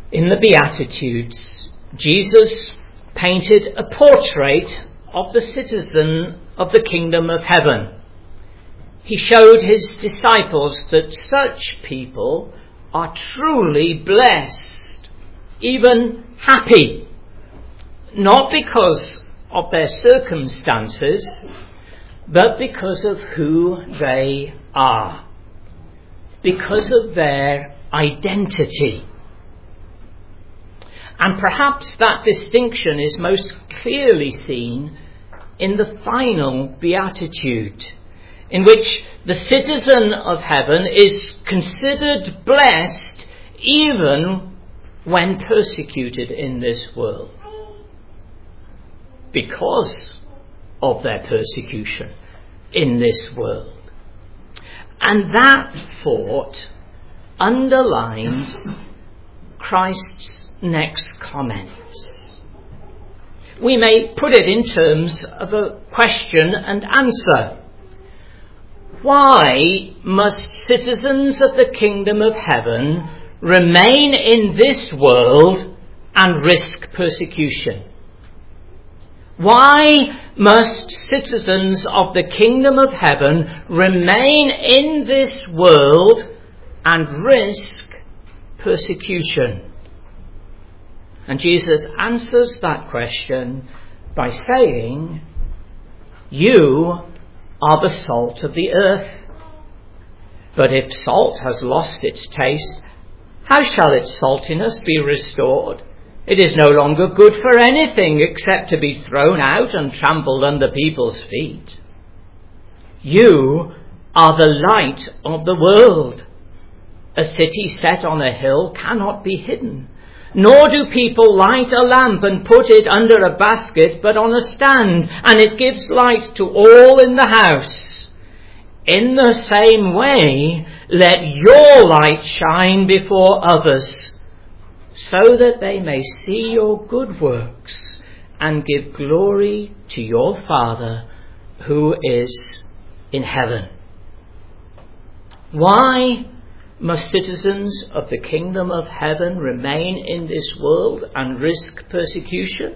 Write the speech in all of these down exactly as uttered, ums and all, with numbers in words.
In the Beatitudes, Jesus painted a portrait of the citizen of the kingdom of heaven. He showed his disciples that such people are truly blessed, even happy, not because of their circumstances, but because of who they are, because of their identity. And perhaps that distinction is most clearly seen in the final beatitude, in which the citizen of heaven is considered blessed even when persecuted in this world, because of their persecution in this world. And that thought underlines Christ's next comments. We may put it in terms of a question and answer. Why must citizens of the kingdom of heaven remain in this world and risk persecution? Why must citizens of the kingdom of heaven remain in this world and risk persecution? And Jesus answers that question by saying, "You are the salt of the earth. But if salt has lost its taste, how shall its saltiness be restored? It is no longer good for anything except to be thrown out and trampled under people's feet. You are the light of the world. A city set on a hill cannot be hidden. Nor do people light a lamp and put it under a basket, but on a stand, and it gives light to all in the house. In the same way, let your light shine before others, so that they may see your good works and give glory to your Father who is in heaven." Why must citizens of the kingdom of heaven remain in this world and risk persecution?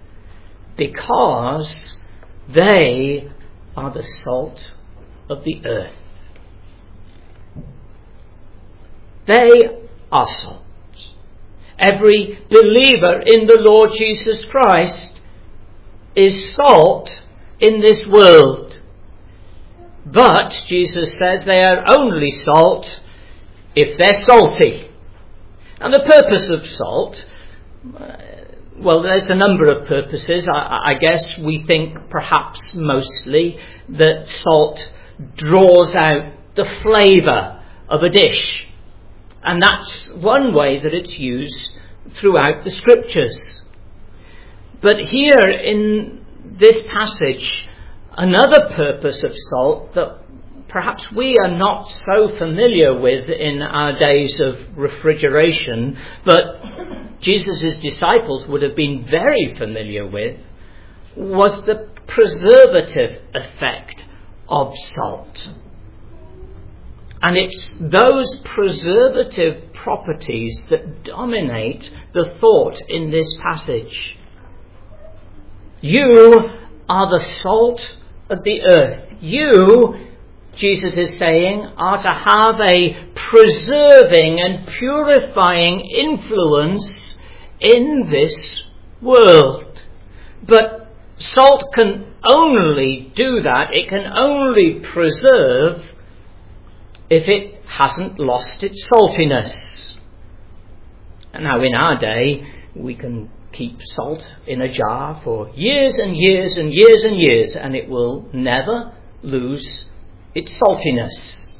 Because they are the salt of the earth. They are salt. Every believer in the Lord Jesus Christ is salt in this world. But, Jesus says, they are only salt if they're salty. And the purpose of salt, uh, well, there's a number of purposes. I, I guess we think perhaps mostly that salt draws out the flavour of a dish. And that's one way that it's used throughout the scriptures. But here in this passage, another purpose of salt that perhaps we are not so familiar with in our days of refrigeration, but Jesus' disciples would have been very familiar with, was the preservative effect of salt. And it's those preservative properties that dominate the thought in this passage. You are the salt of the earth. You, Jesus is saying, are to have a preserving and purifying influence in this world. But salt can only do that, it can only preserve if it hasn't lost its saltiness. And now in our day, we can keep salt in a jar for years and years and years and years, and it will never lose its saltiness.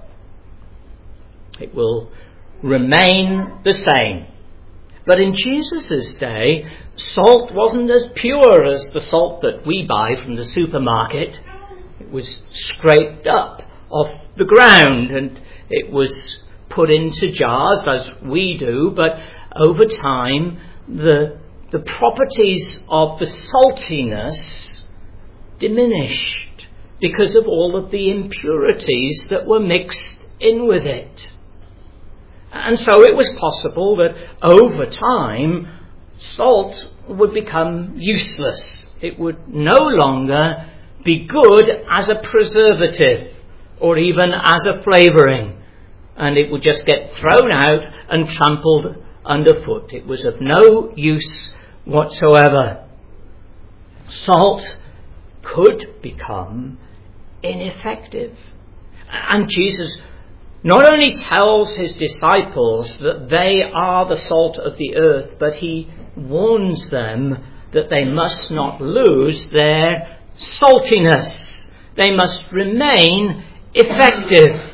It will remain the same. But in Jesus' day, salt wasn't as pure as the salt that we buy from the supermarket. It was scraped up off the ground and it was put into jars as we do, but over time the the properties of the saltiness diminished because of all of the impurities that were mixed in with it. And so it was possible that over time, salt would become useless. It would no longer be good as a preservative or even as a flavouring. And it would just get thrown out and trampled underfoot. It was of no use whatsoever. Salt could become ineffective. And Jesus not only tells his disciples that they are the salt of the earth, but he warns them that they must not lose their saltiness. They must remain effective.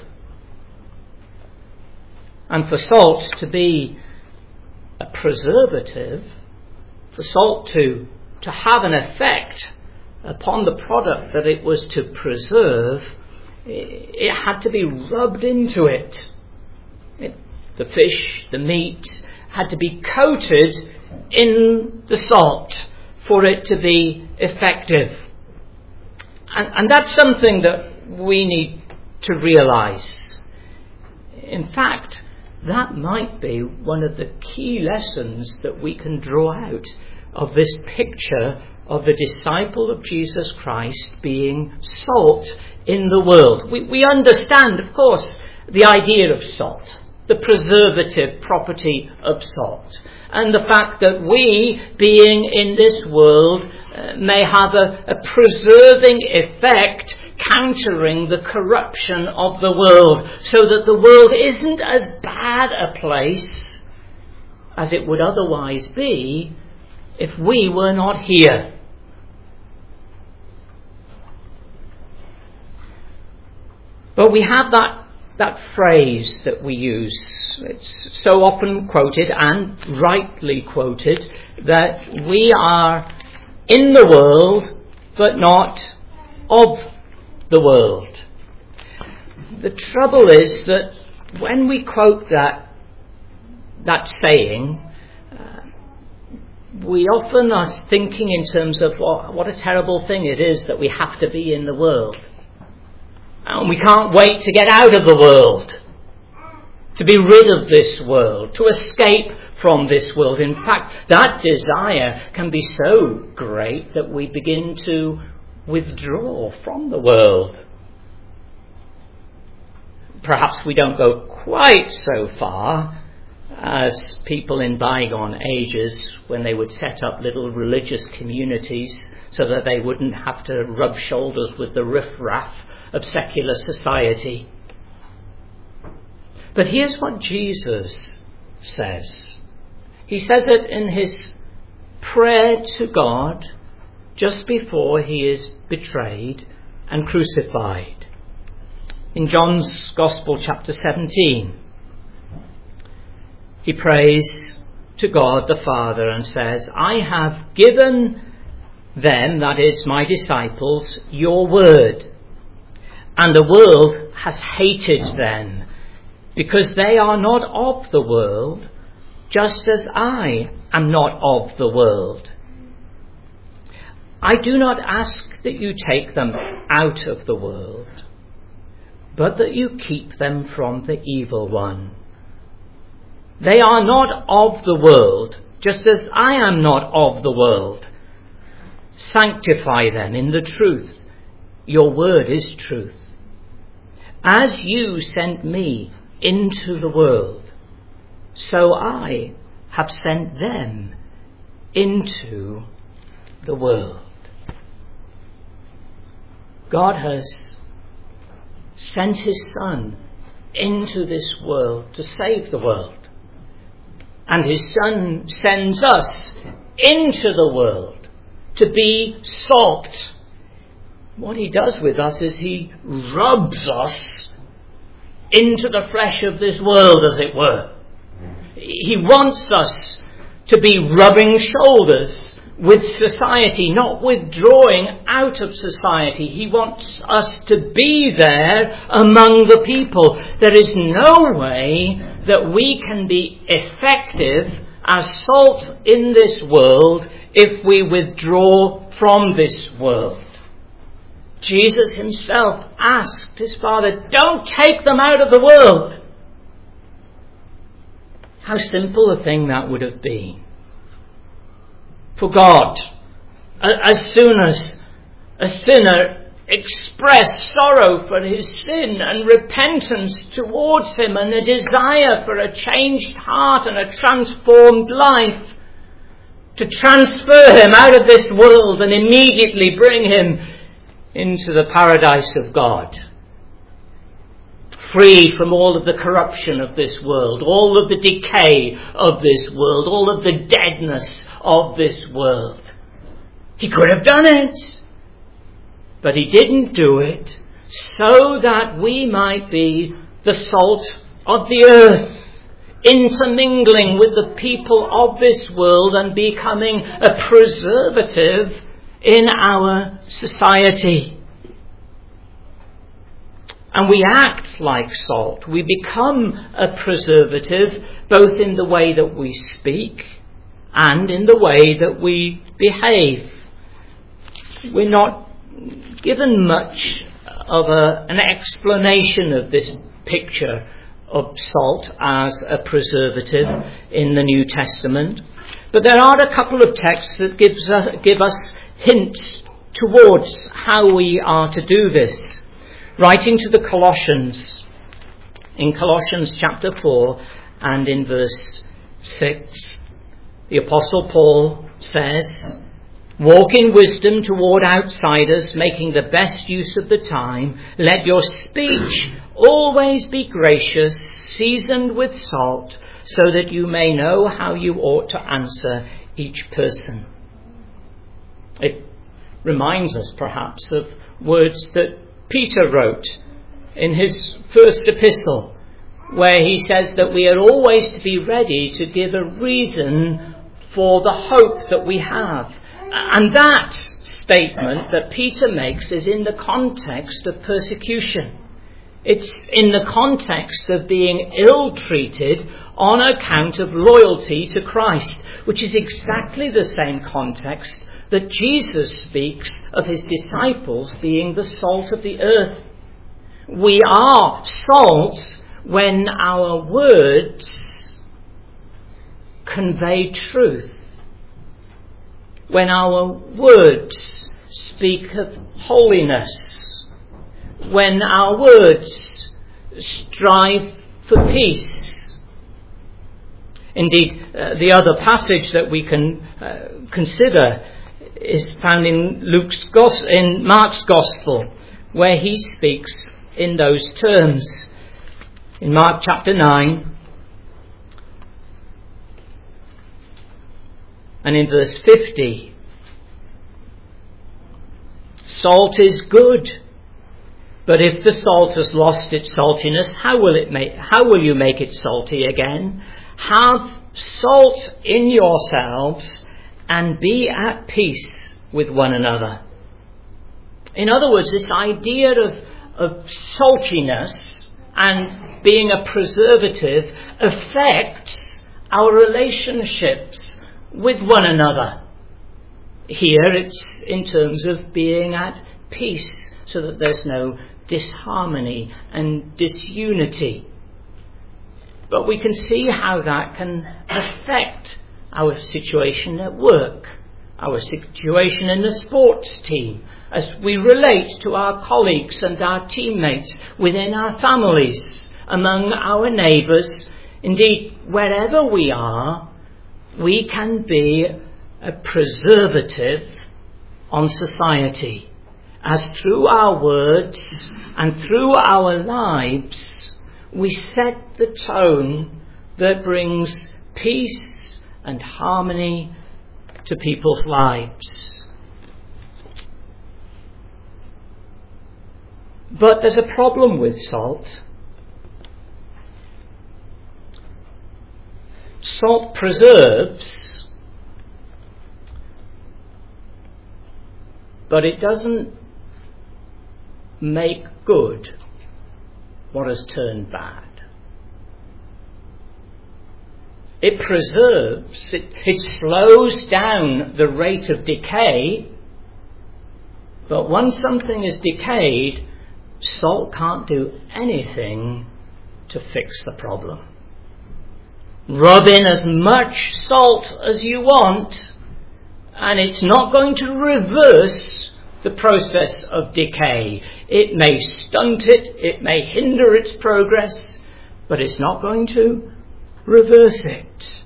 And for salt to be a preservative, for salt to, to have an effect upon the product that it was to preserve, it had to be rubbed into it. it. The fish, the meat, had to be coated in the salt for it to be effective. And, and that's something that we need to realise. In fact, that might be one of the key lessons that we can draw out of this picture of the disciple of Jesus Christ being salt in the world. We, we understand, of course, the idea of salt, the preservative property of salt, and the fact that we, being in this world, uh, may have a, a preserving effect, countering the corruption of the world, so that the world isn't as bad a place as it would otherwise be if we were not here. But we have that, that phrase that we use. It's so often quoted and rightly quoted that we are in the world but not of the world. The trouble is that when we quote that, that saying, uh, we often are thinking in terms of what, what a terrible thing it is that we have to be in the world. And we can't wait to get out of the world, to be rid of this world, to escape from this world. In fact, that desire can be so great that we begin to withdraw from the world. Perhaps we don't go quite so far as people in bygone ages, when they would set up little religious communities so that they wouldn't have to rub shoulders with the riff-raff of secular society. But here's what Jesus says. He says it in his prayer to God just before he is betrayed and crucified. In John's Gospel, chapter seventeen, he prays to God the Father and says, I have given them, that is my disciples, your word. And the world has hated them, because they are not of the world, just as I am not of the world. I do not ask that you take them out of the world, but that you keep them from the evil one. They are not of the world, just as I am not of the world. Sanctify them in the truth. Your word is truth. As you sent me into the world, so I have sent them into the world. God has sent his Son into this world to save the world. And his Son sends us into the world to be salt. What he does with us is he rubs us into the flesh of this world, as it were. He wants us to be rubbing shoulders with society, not withdrawing out of society. He wants us to be there among the people. There is no way that we can be effective as salt in this world if we withdraw from this world. Jesus himself asked his Father, don't take them out of the world. How simple a thing that would have been. For God, as soon as a sinner expressed sorrow for his sin and repentance towards him and a desire for a changed heart and a transformed life, to transfer him out of this world and immediately bring him into the paradise of God, free from all of the corruption of this world, all of the decay of this world, all of the deadness of this world. He could have done it, but he didn't do it, so that we might be the salt of the earth, intermingling with the people of this world and becoming a preservative in our society. And we act like salt. We become a preservative both in the way that we speak and in the way that we behave. We're not given much of a, an explanation of this picture of salt as a preservative in the New Testament. But there are a couple of texts that gives us, give us hints towards how we are to do this. Writing to the Colossians, in Colossians chapter four and in verse six, the Apostle Paul says, "Walk in wisdom toward outsiders, making the best use of the time. Let your speech always be gracious, seasoned with salt, so that you may know how you ought to answer each person." It reminds us perhaps of words that Peter wrote in his first epistle, where he says that we are always to be ready to give a reason for the hope that we have. And that statement that Peter makes is in the context of persecution. It's in the context of being ill-treated on account of loyalty to Christ, which is exactly the same context that Jesus speaks of his disciples being the salt of the earth. We are salt when our words convey truth, when our words speak of holiness, when our words strive for peace. Indeed, uh, the other passage that we can uh, consider is found in Luke's Gos- in Mark's Gospel, where he speaks in those terms. In Mark chapter nine and in verse fifty, "Salt is good, but if the salt has lost its saltiness, how will it make, how will you make it salty again? Have salt in yourselves and be at peace with one another." In other words, this idea of, of saltiness and being a preservative affects our relationships with one another. Here it's in terms of being at peace, so that there's no disharmony and disunity. But we can see how that can affect our situation at work, our situation in the sports team, as we relate to our colleagues and our teammates within our families, among our neighbours. Indeed, wherever we are, we can be a preservative on society, as through our words and through our lives we set the tone that brings peace and harmony to people's lives. But there's a problem with salt. Salt preserves, but it doesn't make good what has turned bad. It preserves, it, it slows down the rate of decay, but once something is decayed, salt can't do anything to fix the problem. rub in as much salt as you want, and it's not going to reverse the process of decay. It may stunt it, it may hinder its progress, but it's not going to reverse it.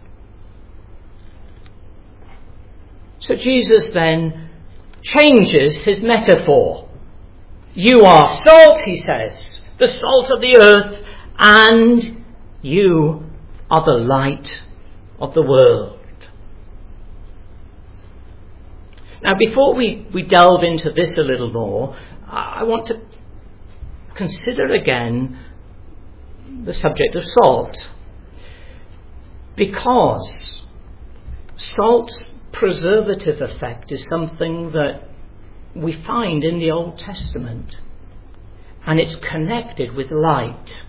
So Jesus then changes his metaphor. You are salt, he says, the salt of the earth, and you are the light of the world. Now, before we, we delve into this a little more, I want to consider again the subject of salt. Because salt's preservative effect is something that we find in the Old Testament, and it's connected with light.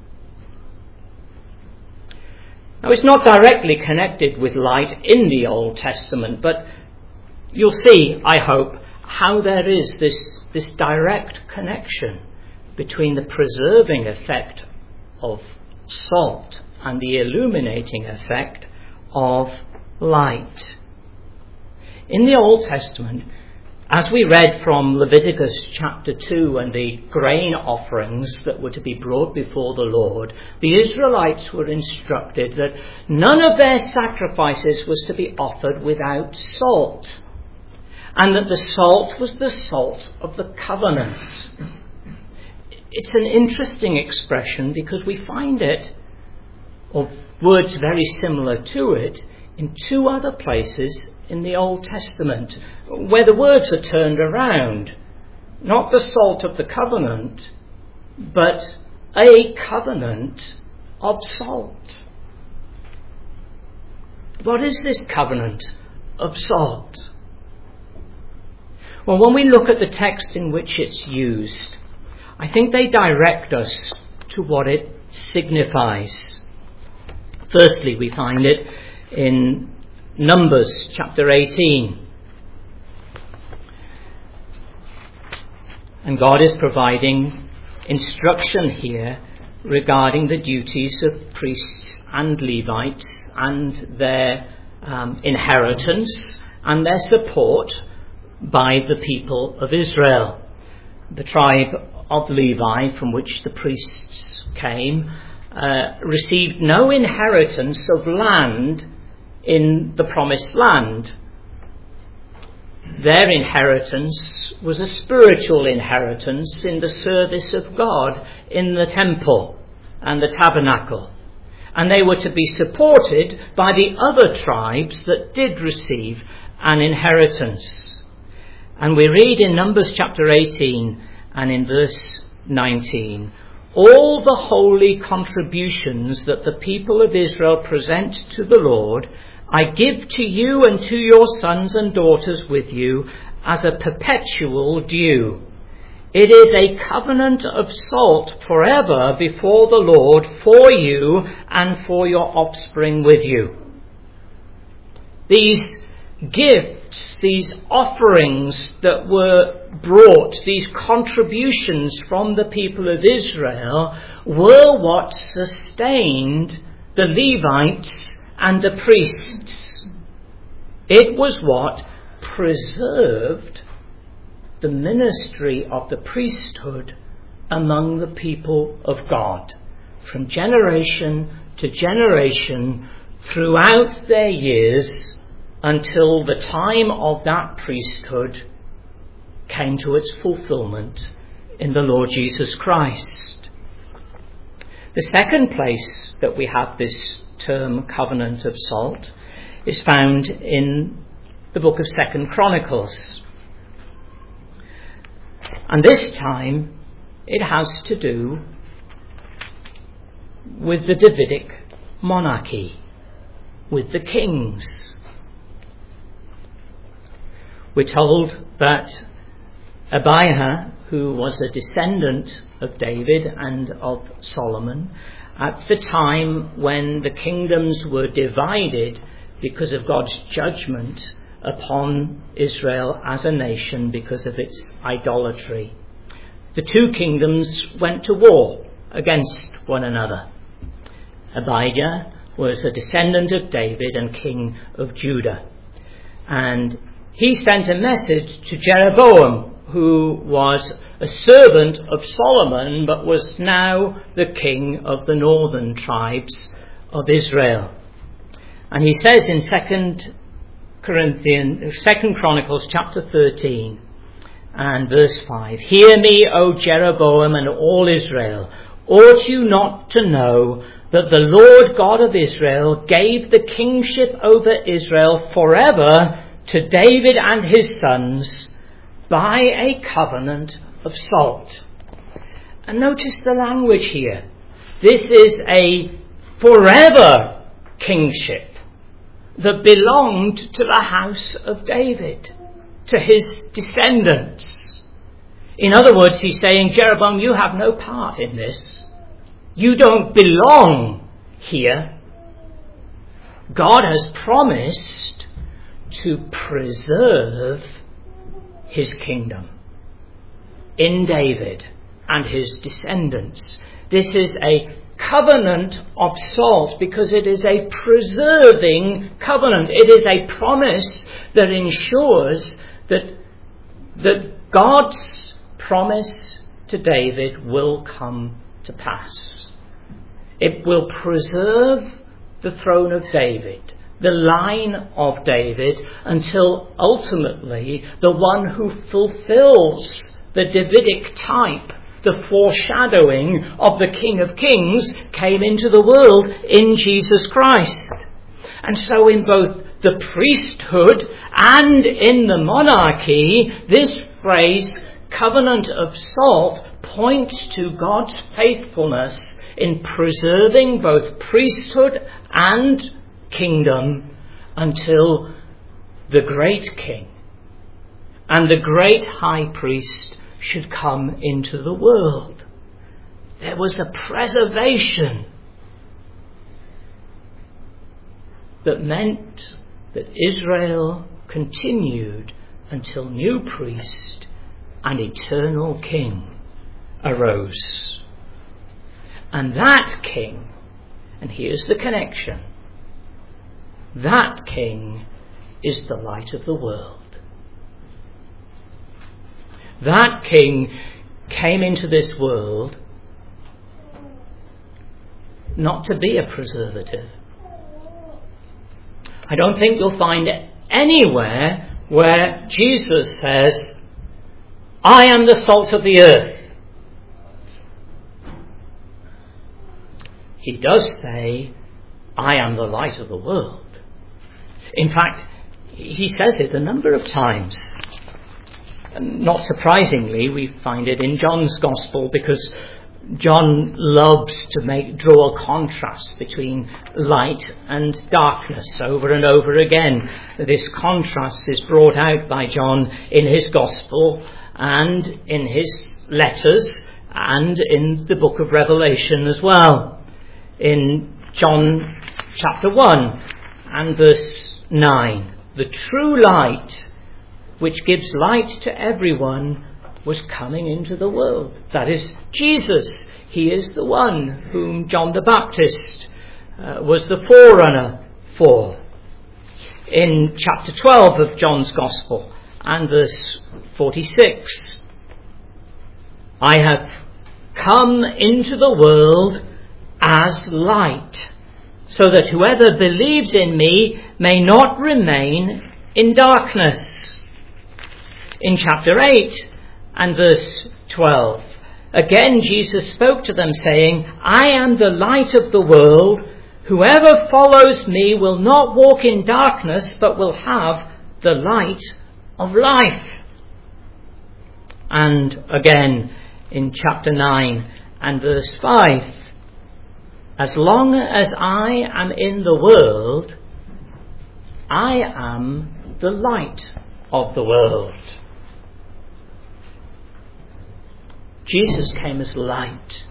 Now, it's not directly connected with light in the Old Testament, but you'll see, I hope, how there is this, this direct connection between the preserving effect of salt and the illuminating effect of light. In the Old Testament, as we read from Leviticus chapter two and the grain offerings that were to be brought before the Lord, the Israelites were instructed that none of their sacrifices was to be offered without salt, and that the salt was the salt of the covenant. It's an interesting expression because we find it, or words very similar to it, in two other places in the Old Testament, where the words are turned around. Not the salt of the covenant, but a covenant of salt. What is this covenant of salt? Well, when we look at the text in which it's used, I think they direct us to what it signifies. Firstly, we find it in Numbers chapter eighteen. And God is providing instruction here regarding the duties of priests and Levites and their um, inheritance and their support by the people of Israel. The tribe of Levi, from which the priests came, uh, received no inheritance of land in the promised land. Their inheritance was a spiritual inheritance in the service of God in the temple and the tabernacle. And they were to be supported by the other tribes that did receive an inheritance. And we read in Numbers chapter eighteen and in verse nineteen, all the holy contributions that the people of Israel present to the Lord, I give to you and to your sons and daughters with you as a perpetual due. It is a covenant of salt forever before the Lord for you and for your offspring with you. These gifts, these offerings that were brought, these contributions from the people of Israel, were what sustained the Levites and the priests. It was what preserved the ministry of the priesthood among the people of God from generation to generation throughout their years until the time of that priesthood came to its fulfillment in the Lord Jesus Christ. The second place that we have this term covenant of salt is found in the book of Second Chronicles. And this time it has to do with the Davidic monarchy, with the kings. We're told that Abijah, who was a descendant of David and of Solomon, at the time when the kingdoms were divided because of God's judgment upon Israel as a nation because of its idolatry, the two kingdoms went to war against one another. Abijah was a descendant of David and king of Judah. And he sent a message to Jeroboam, who was a servant of Solomon, but was now the king of the northern tribes of Israel. And he says in Second Corinthians, Second Chronicles chapter thirteen and verse five, "Hear me, O Jeroboam and all Israel. Ought you not to know that the Lord God of Israel gave the kingship over Israel forever to David and his sons by a covenant of salt?" And notice the language here. This is a forever kingship that belonged to the house of David, to his descendants. In other words, he's saying, Jeroboam, you have no part in this. You don't belong here. God has promised to preserve his kingdom in David and his descendants. This is a covenant of salt because it is a preserving covenant. It is a promise that ensures that, that God's promise to David will come to pass. It will preserve the throne of David, the line of David, until ultimately the one who fulfills the Davidic type, the foreshadowing of the King of Kings, came into the world in Jesus Christ. And so in both the priesthood and in the monarchy, this phrase, covenant of salt, points to God's faithfulness in preserving both priesthood and kingdom until the great king and the great high priest should come into the world. There was a preservation that meant that Israel continued until new priest and eternal king arose. And that king, and here's the connection, that king is the light of the world. That king came into this world not to be a preservative. I don't think you'll find anywhere where Jesus says, I am the salt of the earth. He does say, I am the light of the world. In fact, he says it a number of times. Not surprisingly, we find it in John's Gospel, because John loves to make draw a contrast between light and darkness over and over again. This contrast is brought out by John in his Gospel and in his letters and in the book of Revelation as well. In John chapter one and verse nine, the true light which gives light to everyone was coming into the world. That is Jesus. He is the one whom John the Baptist uh, was the forerunner for. In chapter twelve of John's Gospel and verse forty-six, I have come into the world as light, so that whoever believes in me may not remain in darkness. In chapter eight and verse twelve, again Jesus spoke to them, saying, I am the light of the world. Whoever follows me will not walk in darkness, but will have the light of life. And again in chapter nine and verse five, as long as I am in the world, I am the light of the world. Jesus came as light.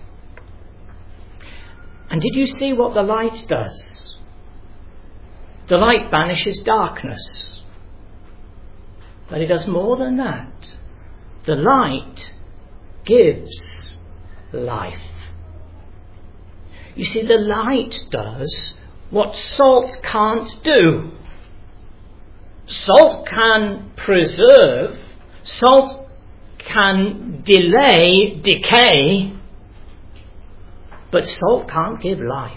And did you see what the light does? The light banishes darkness. But it does more than that. The light gives life. You see, the light does what salt can't do. Salt can preserve, salt can delay decay, but salt can't give life.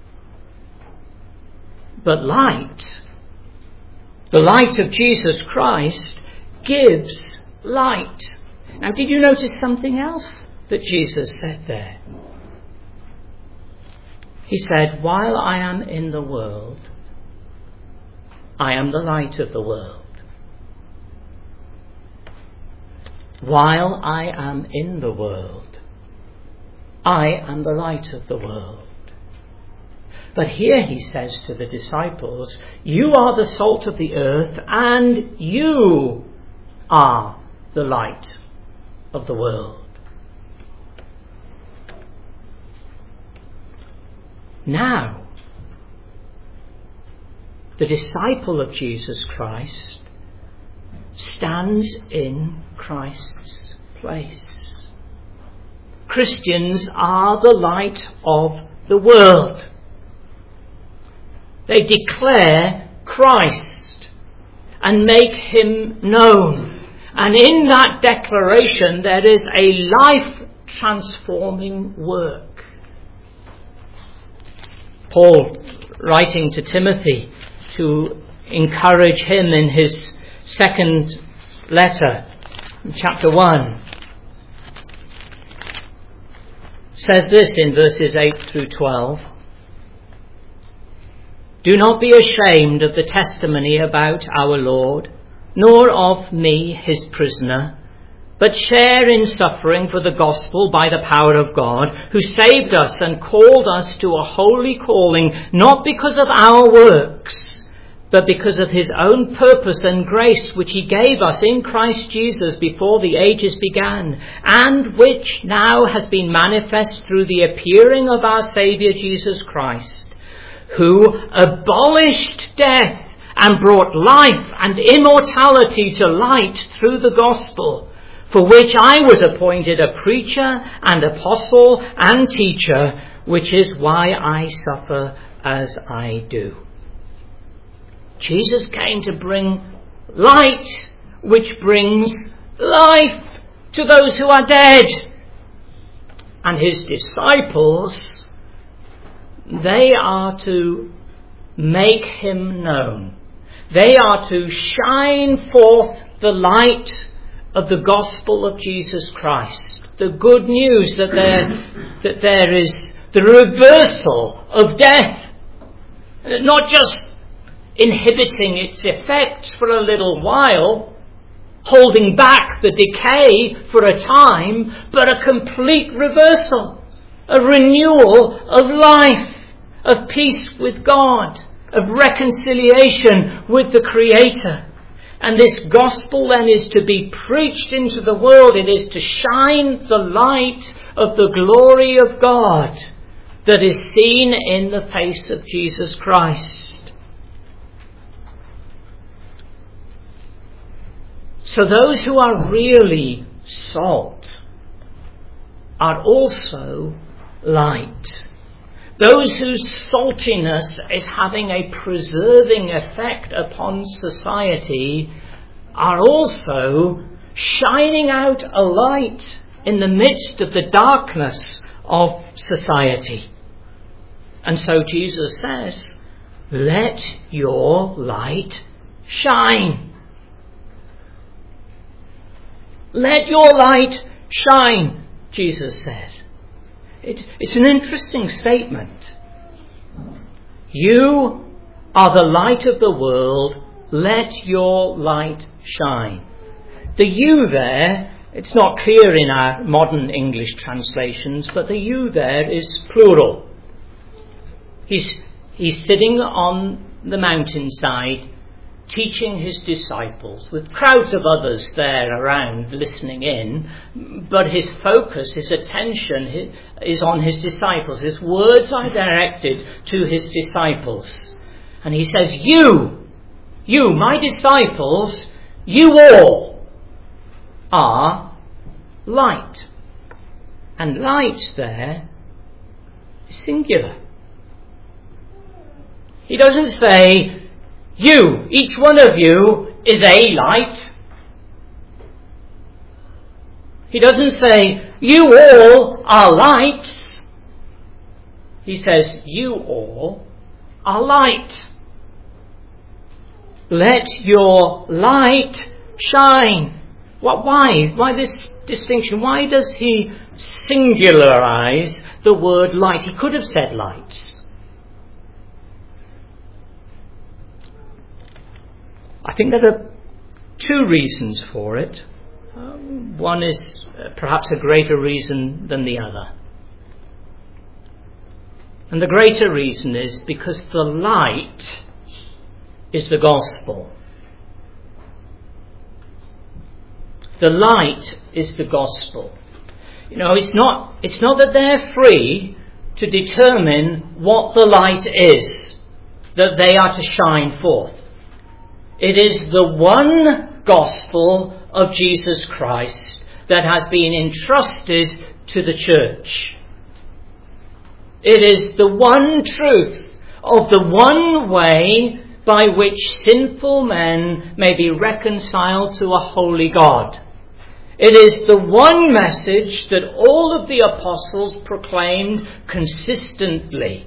But light, the light of Jesus Christ, gives light. Now, did you notice something else that Jesus said there? He said, while I am in the world, I am the light of the world. While I am in the world, I am the light of the world. But here he says to the disciples, you are the salt of the earth, and you are the light of the world. Now, the disciple of Jesus Christ stands in Christ's place. Christians are the light of the world. They declare Christ and make him known. And in that declaration there is a life-transforming work. Paul, writing to Timothy to encourage him in his second letter, chapter one, says this in verses eight through twelve. Do not be ashamed of the testimony about our Lord, nor of me, his prisoner, but share in suffering for the gospel by the power of God, who saved us and called us to a holy calling, not because of our works, but because of his own purpose and grace, which he gave us in Christ Jesus before the ages began, and which now has been manifest through the appearing of our Saviour Jesus Christ, who abolished death and brought life and immortality to light through the gospel, for which I was appointed a preacher and apostle and teacher, which is why I suffer as I do. Jesus came to bring light, which brings life to those who are dead. And his disciples, they are to make him known. They are to shine forth the light of the gospel of Jesus Christ. The good news that there, that there is the reversal of death. Not just inhibiting its effects for a little while, holding back the decay for a time, but a complete reversal, a renewal of life, of peace with God, of reconciliation with the Creator. And this gospel then is to be preached into the world. It is to shine the light of the glory of God that is seen in the face of Jesus Christ. So those who are really salt are also light. Those whose saltiness is having a preserving effect upon society are also shining out a light in the midst of the darkness of society. And so Jesus says, let your light shine. Let your light shine, Jesus says. It, it's an interesting statement. You are the light of the world. Let your light shine. The you there, it's not clear in our modern English translations, but the you there is plural. He's, he's sitting on the mountainside teaching his disciples, with crowds of others there around listening in, but his focus, his attention is on his disciples. His words are directed to his disciples. And he says, you, you, my disciples, you all are light. And light there is singular. He doesn't say, you, each one of you is a light. He doesn't say, you all are lights. He says, you all are light. Let your light shine. What, why? Why this distinction? Why does he singularize the word light? He could have said lights. I think there are two reasons for it. Um, one is uh, perhaps a greater reason than the other. And the greater reason is because the light is the gospel. The light is the gospel. You know, it's not, it's not that they're free to determine what the light is that they are to shine forth. It is the one gospel of Jesus Christ that has been entrusted to the church. It is the one truth of the one way by which sinful men may be reconciled to a holy God. It is the one message that all of the apostles proclaimed consistently.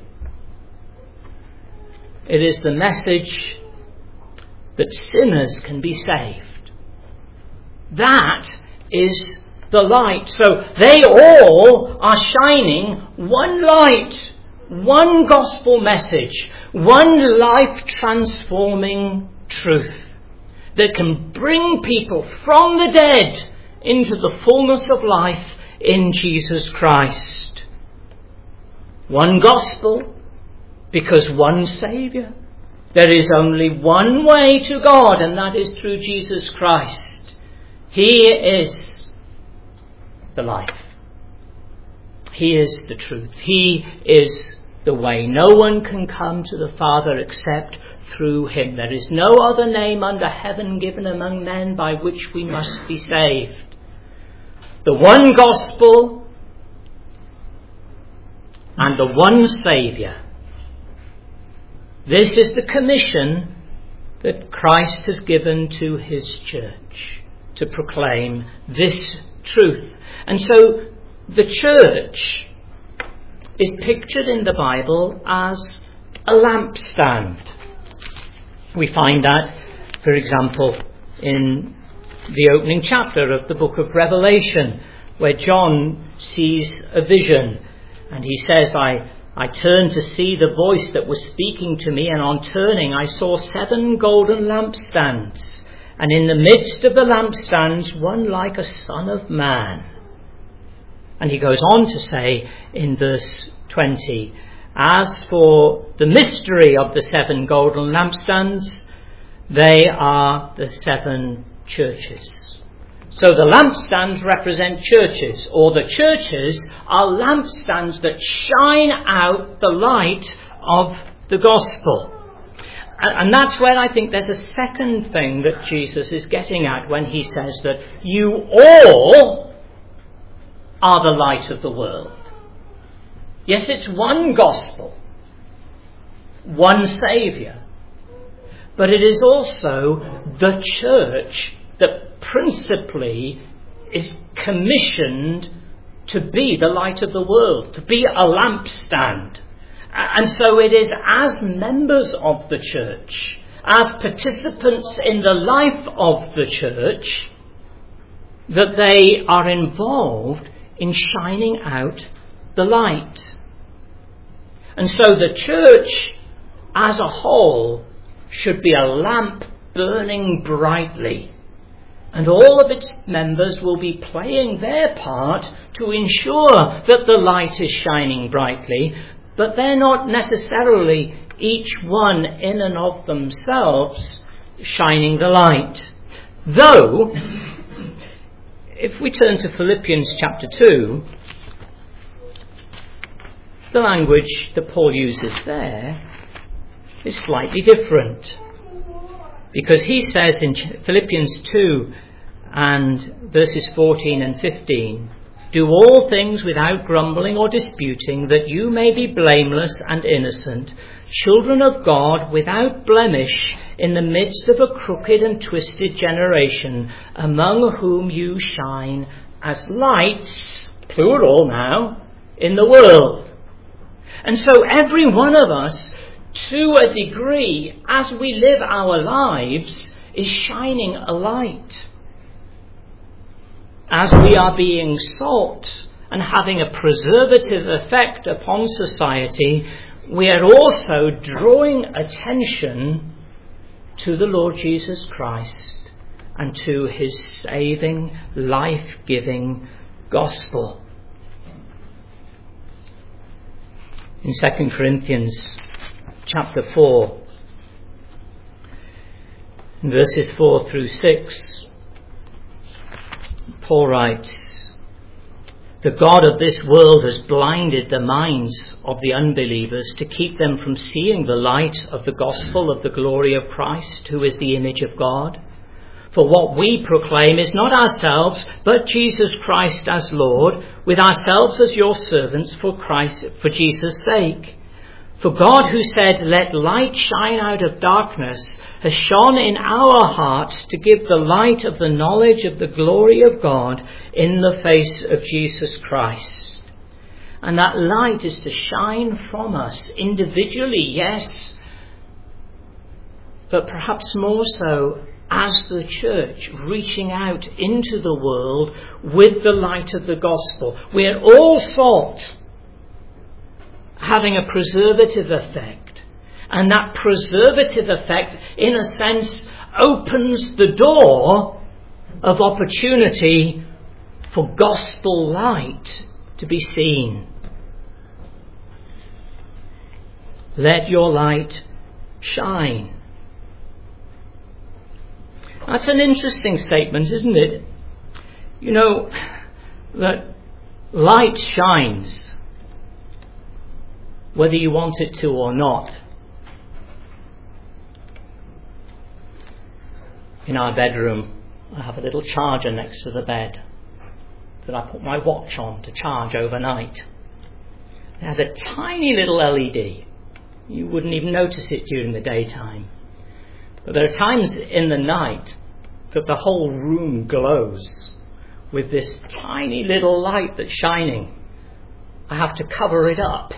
It is the message that sinners can be saved. That is the light. So they all are shining one light, one gospel message, one life-transforming truth that can bring people from the dead into the fullness of life in Jesus Christ. One gospel, because one Saviour. There is only one way to God, and that is through Jesus Christ. He is the life. He is the truth. He is the way. No one can come to the Father except through him. There is no other name under heaven given among men by which we must be saved. The one gospel and the one Saviour. This is the commission that Christ has given to his church, to proclaim this truth. And so the church is pictured in the Bible as a lampstand. We find that, for example, in the opening chapter of the book of Revelation, where John sees a vision, and he says, I, I turned to see the voice that was speaking to me, and on turning I saw seven golden lampstands, and in the midst of the lampstands one like a son of man. And he goes on to say in verse twenty, as for the mystery of the seven golden lampstands, they are the seven churches. So the lampstands represent churches, or the churches are lampstands that shine out the light of the gospel. And that's where I think there's a second thing that Jesus is getting at when he says that you all are the light of the world. Yes, it's one gospel, one Saviour, but it is also the church that principally is commissioned to be the light of the world, to be a lampstand. And so it is as members of the church, as participants in the life of the church, that they are involved in shining out the light. And so the church as a whole should be a lamp burning brightly, and all of its members will be playing their part to ensure that the light is shining brightly, but they're not necessarily each one in and of themselves shining the light. Though, if we turn to Philippians chapter two, the language that Paul uses there is slightly different. Because he says in Philippians two and verses fourteen and fifteen, Do all things without grumbling or disputing, that you may be blameless and innocent, children of God without blemish, in the midst of a crooked and twisted generation, among whom you shine as lights, plural now, in the world. And so every one of us, to a degree, as we live our lives, is shining a light. As we are being salt and having a preservative effect upon society, we are also drawing attention to the Lord Jesus Christ and to his saving, life-giving gospel. In Second Corinthians chapter four, verses four through six, Paul writes, "The God of this world has blinded the minds of the unbelievers to keep them from seeing the light of the gospel of the glory of Christ, who is the image of God. For what we proclaim is not ourselves, but Jesus Christ as Lord, with ourselves as your servants for Christ, for Jesus' sake. For God, who said, 'Let light shine out of darkness,' has shone in our hearts to give the light of the knowledge of the glory of God in the face of Jesus Christ." And that light is to shine from us individually, yes, but perhaps more so as the church, reaching out into the world with the light of the gospel. We're all salt, having a preservative effect. And that preservative effect, in a sense, opens the door of opportunity for gospel light to be seen. Let your light shine. That's an interesting statement, isn't it? You know, that light shines, whether you want it to or not. In our bedroom, I have a little charger next to the bed that I put my watch on to charge overnight. It has a tiny little L E D. You wouldn't even notice it during the daytime. But there are times in the night that the whole room glows with this tiny little light that's shining. I have to cover it up.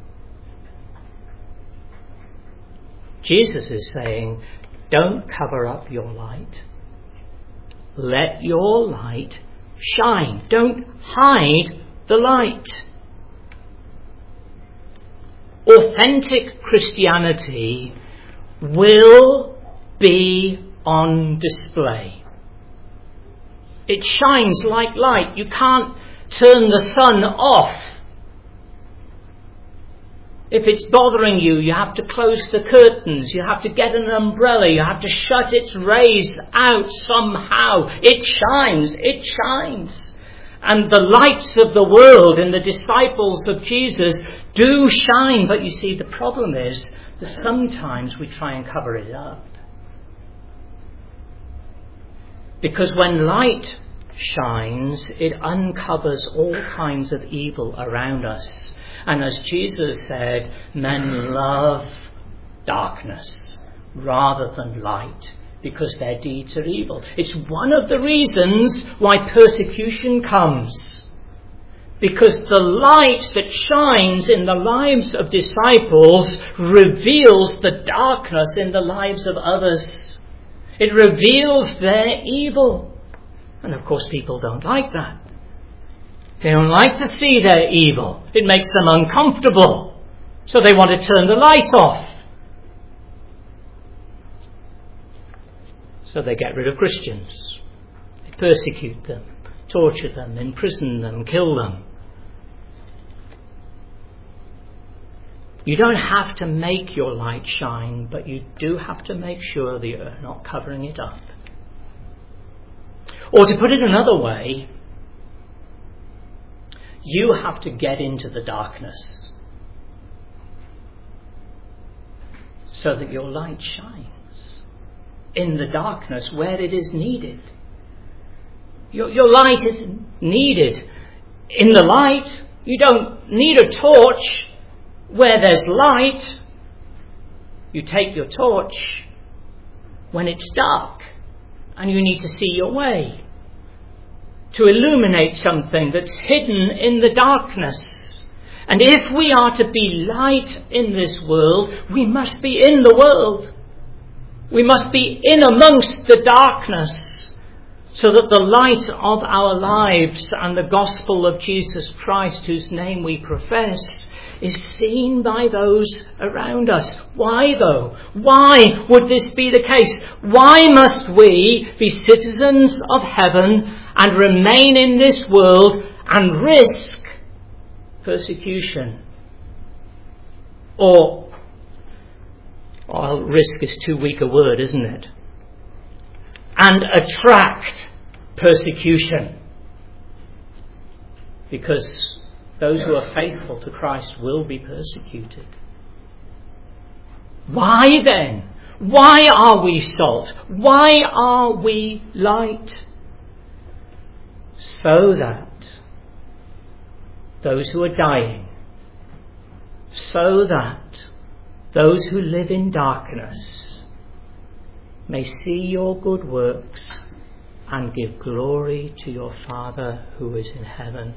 Jesus is saying, don't cover up your light. Let your light shine. Don't hide the light. Authentic Christianity will be on display. It shines like light. You can't turn the sun off. If it's bothering you, you have to close the curtains. You have to get an umbrella. You have to shut its rays out somehow. It shines. It shines. And the lights of the world and the disciples of Jesus do shine. But you see, the problem is that sometimes we try and cover it up. Because when light shines, it uncovers all kinds of evil around us. And as Jesus said, men love darkness rather than light because their deeds are evil. It's one of the reasons why persecution comes. Because the light that shines in the lives of disciples reveals the darkness in the lives of others. It reveals their evil. And of course people don't like that. They don't like to see their evil. It makes them uncomfortable. So they want to turn the light off. So they get rid of Christians. They persecute them, torture them, imprison them, kill them. You don't have to make your light shine, but you do have to make sure that you're not covering it up. Or to put it another way, you have to get into the darkness so that your light shines in the darkness where it is needed. Your, your light is needed in the light. You don't need a torch where there's light. You take your torch when it's dark and you need to see your way, to illuminate something that's hidden in the darkness. And if we are to be light in this world, we must be in the world. We must be in amongst the darkness, so that the light of our lives and the gospel of Jesus Christ, whose name we profess, is seen by those around us. Why though? Why would this be the case? Why must we be citizens of heaven and remain in this world and risk persecution? Or, well, risk is too weak a word, isn't it? And attract persecution. Because those who are faithful to Christ will be persecuted. Why then? Why are we salt? Why are we light? So that those who are dying, so that those who live in darkness may see your good works and give glory to your Father who is in heaven.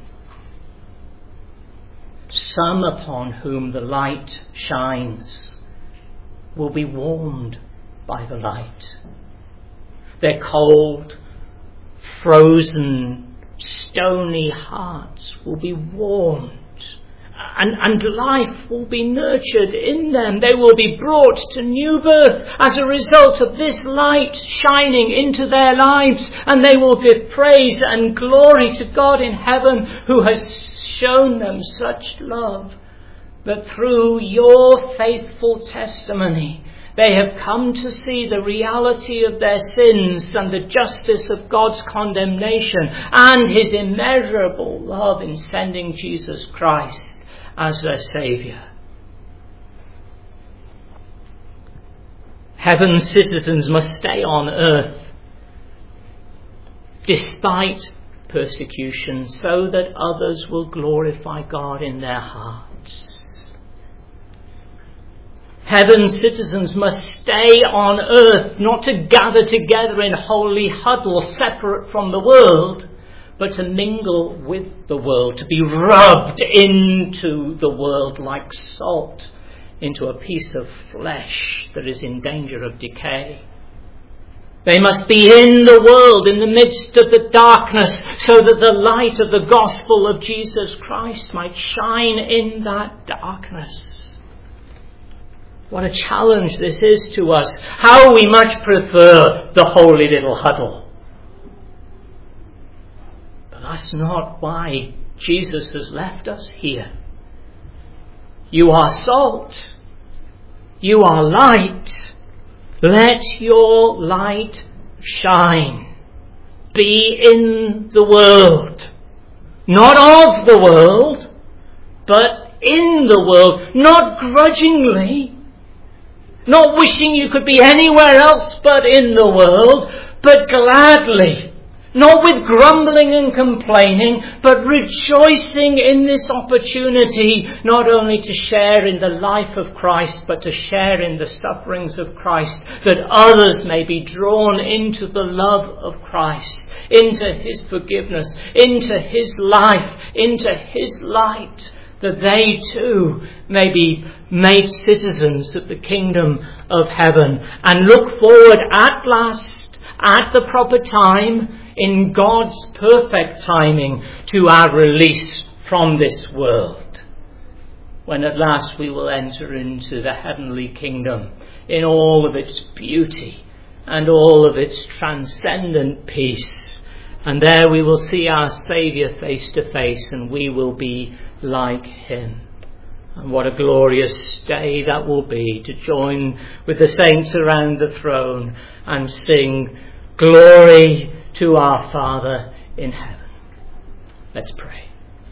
Some upon whom the light shines will be warmed by the light. Their cold, frozen, stony hearts will be warmed, and, and life will be nurtured in them. They will be brought to new birth as a result of this light shining into their lives, and they will give praise and glory to God in heaven, who has shown them such love that through your faithful testimony they have come to see the reality of their sins and the justice of God's condemnation and his immeasurable love in sending Jesus Christ as their Saviour. Heaven's citizens must stay on earth despite persecution, so that others will glorify God in their hearts. Heaven's citizens must stay on earth, not to gather together in holy huddle separate from the world, but to mingle with the world, to be rubbed into the world like salt into a piece of flesh that is in danger of decay. They must be in the world, in the midst of the darkness, so that the light of the gospel of Jesus Christ might shine in that darkness. What a challenge this is to us. How we much prefer the holy little huddle. But that's not why Jesus has left us here. You are salt. You are light. Let your light shine. Be in the world. Not of the world, but in the world. Not grudgingly. Not wishing you could be anywhere else but in the world, but gladly. Not with grumbling and complaining, but rejoicing in this opportunity, not only to share in the life of Christ, but to share in the sufferings of Christ, that others may be drawn into the love of Christ, into his forgiveness, into his life, into his light, that they too may be made citizens of the kingdom of heaven and look forward at last, at the proper time, in God's perfect timing, to our release from this world, when at last we will enter into the heavenly kingdom in all of its beauty and all of its transcendent peace. And there we will see our Saviour face to face, and we will be like him. And what a glorious day that will be, to join with the saints around the throne and sing glory to our Father in heaven. Let's pray.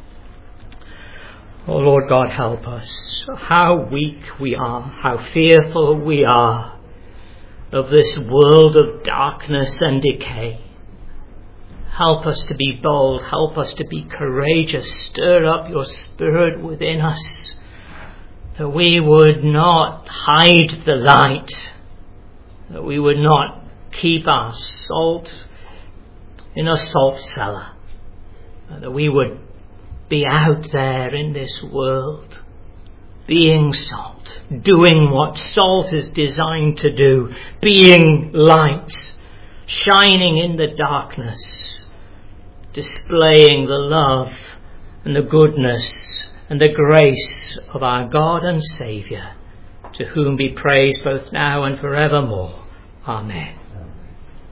Oh Lord God, help us. How weak we are, how fearful we are of this world of darkness and decay. Help us to be bold. Help us to be courageous. Stir up your Spirit within us, that we would not hide the light, that we would not keep our salt in a salt cellar, that we would be out there in this world, being salt, doing what salt is designed to do, being light, shining in the darkness, displaying the love and the goodness and the grace of our God and Saviour, to whom be praise both now and forevermore. Amen.